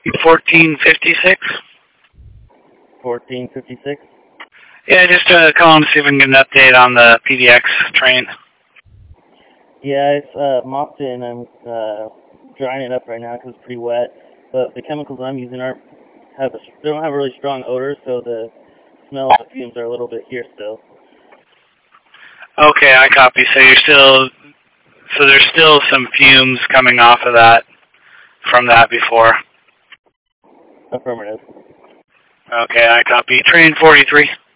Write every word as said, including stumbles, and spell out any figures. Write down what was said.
fourteen fifty-six. fourteen fifty-six? Yeah, just uh, calling to see if we can get an update on the P D X train. Yeah, it's uh, mopped in. I'm uh, drying it up right now because it's pretty wet. But the chemicals I'm using aren't have a, they don't have a really strong odor, so the smell of the fumes are a little bit here still. Okay, I copy. So you're still, so there's still some fumes coming off of that from that before. Affirmative. Okay, I copy. Train forty-three.